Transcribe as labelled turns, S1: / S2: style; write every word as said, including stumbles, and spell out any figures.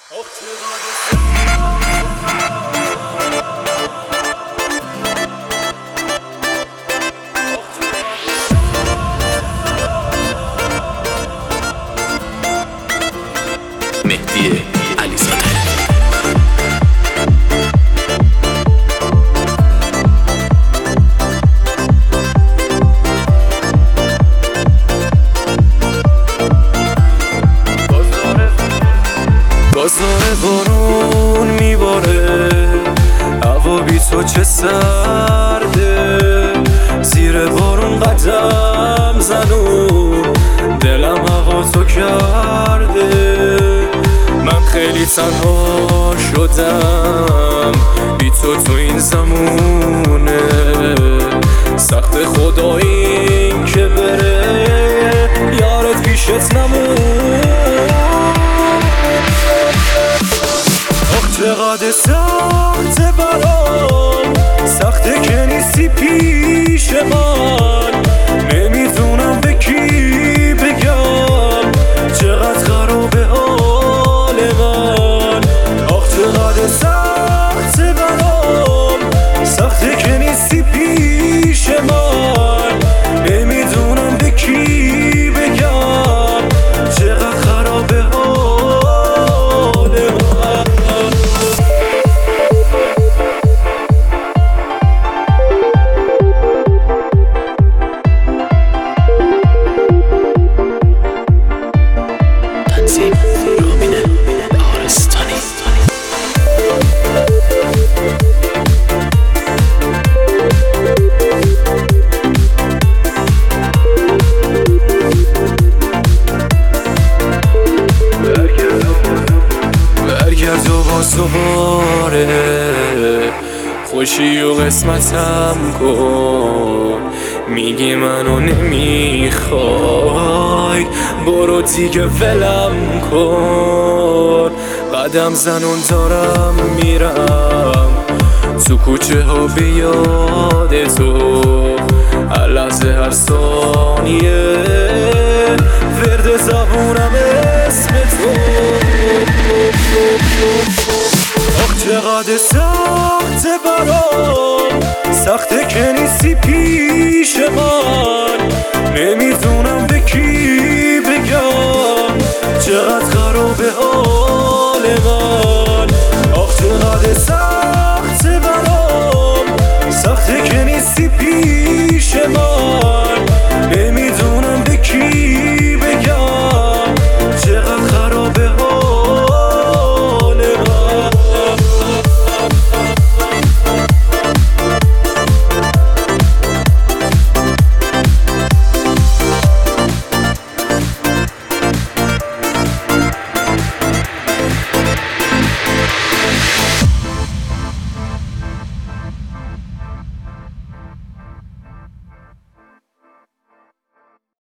S1: مهدی علیزاده.
S2: بازار بارون میباره، هوا بی تو چه سرده، زیر بارون قدم زنون دلم هوا تو کرده. من خیلی تنها شدم بی تو تو این زمونه، سخت خدا این که بره یارت پیشت نمون. چقدر سخته برام، سخته که نیستی پیش من، نمیدونم به کی بگم چقدر خرابه حال من. آخ چقدر سخته برام، سخته که نیستی پیش من، نمیدونم به کی بگم چقدر خرابه حال من. برگرد و باز دوباره خوشی و قسمتم کن، میگی منو نمیخوای برو دیگه ولم کن. قدم زنون دارم میرم تو کوچه ها به یاد تو، هر لحظه هر ثانیه ورد زبونم اسم تو. آخ چقدر سخته برام، سخته که نیستی پیش من، نمیدونم به کی بگم چقدر خرابه حال من.